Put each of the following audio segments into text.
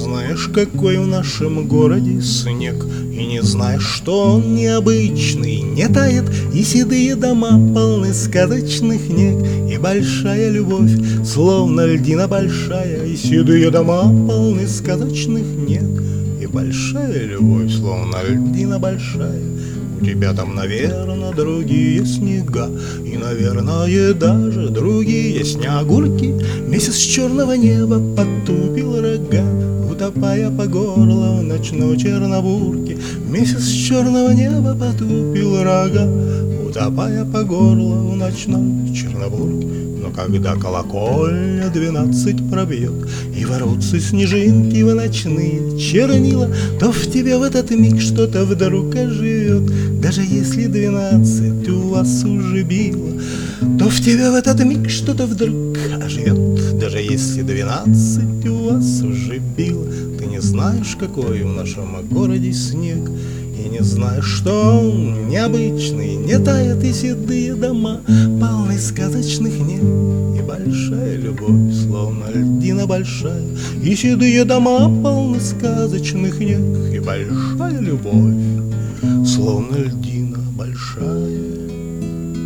знаешь, какой в нашем городе снег, и не знаешь, что он необычный, не тает, и седые дома полны сказочных нег, и большая любовь, словно льдина большая, и седые дома полны сказочных нег, и большая любовь, словно льдина большая. У тебя там, наверное, другие снега, и, наверное, даже другие снегурки. Месяц с черного неба потупил рога, утопая по горло в ночной чернобурке. Месяц с черного неба потупил рога, утопая по горло в ночной чернобурке. Но когда колокольня 12 пробьет, и ворвутся снежинки в ночные чернила, то в тебе в этот миг что-то вдруг оживет. Даже если 12 у вас уже било, то в тебе в этот миг что-то вдруг оживет. Даже если 12 у вас уже било. Ты не знаешь, какой в нашем городе снег, и не знаешь, что он необычный, не тает, и седые дома полны сказочных нег, и большая любовь, словно льдина большая, и седые дома полны сказочных нег, и большая любовь, словно льдина большая.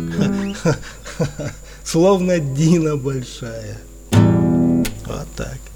Словно льдина большая. Вот так.